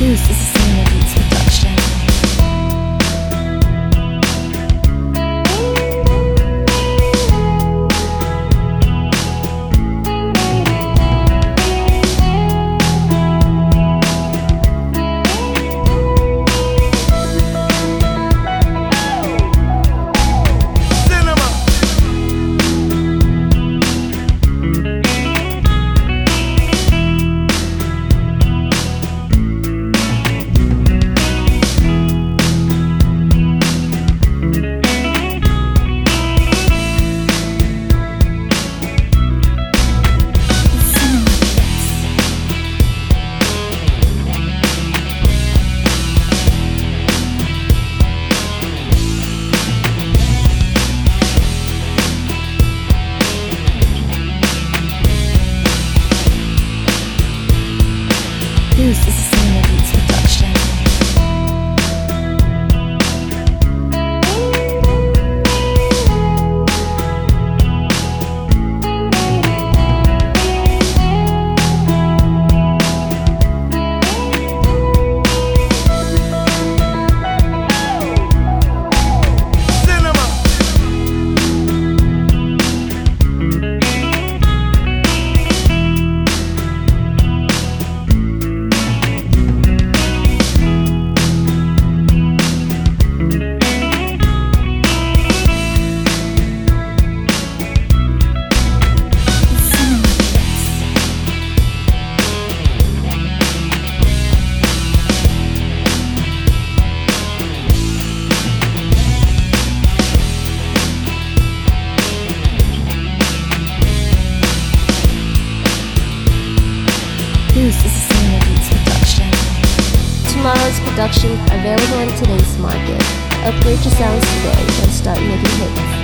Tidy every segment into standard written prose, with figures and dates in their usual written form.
This is Cinema Beats production. This is Cinema Beats production. This is Cinema Beats production. Tomorrow's production available in today's market. Upgrade your sounds today and start making hits.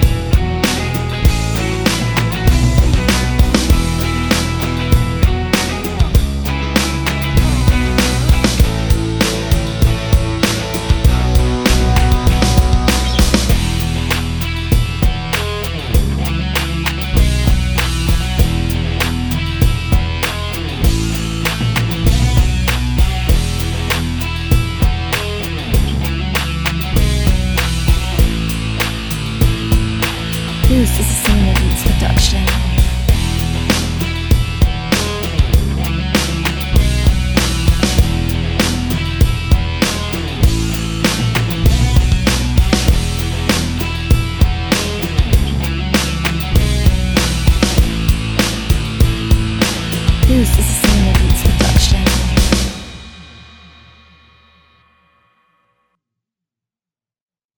This is Cinema Beats production. This is